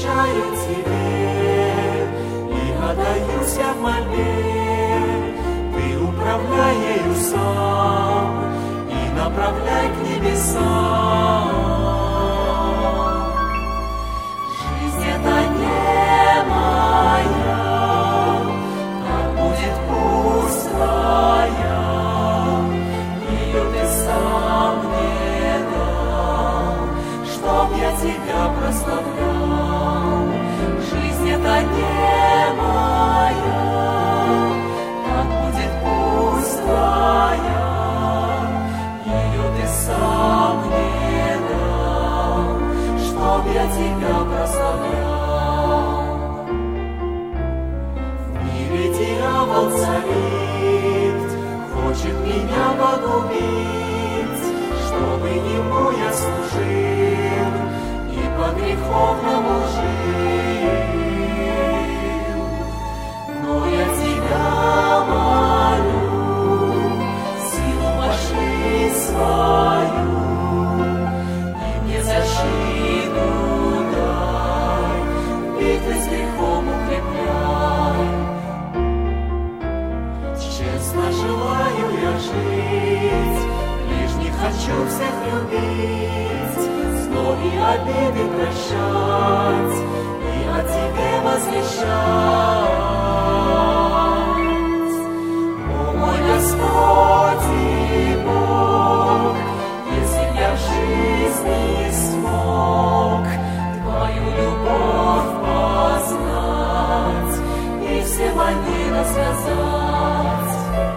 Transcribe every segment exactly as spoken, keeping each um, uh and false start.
посвящаю Тебе и отдаюсь я в мольбе. Ты управляй ею сам и направляй к небесам. Жизнь это не моя, так будет пустая. Ее Ты сам мне дал, чтоб я Тебя прославлял. Жизнь это не моя, так будет пустая. Ее Ты сам мне дал, чтоб я Тебя прославлял. В мире дьявол царит, хочет меня погубить, чтобы ему я служил и по-греховному жил. Но я Тебя молю, силу пошли свою, и мне защиту дай, битвы с грехом укрепляй. Честно желаю я жить, ближних хочу всех любить, зло и обиды прощать и о Тебе возвещать. О мой Господь и Бог, если б я в жизни смог Твою любовь познать и все войны развязать.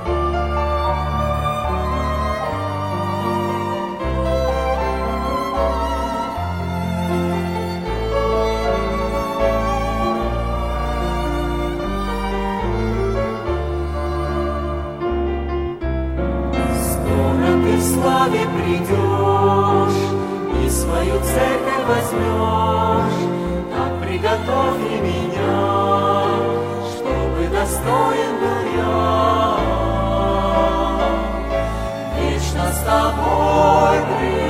В славе придешь и свою церковь возьмешь, так приготовь и меня, чтобы достоин был я вечно с Тобой.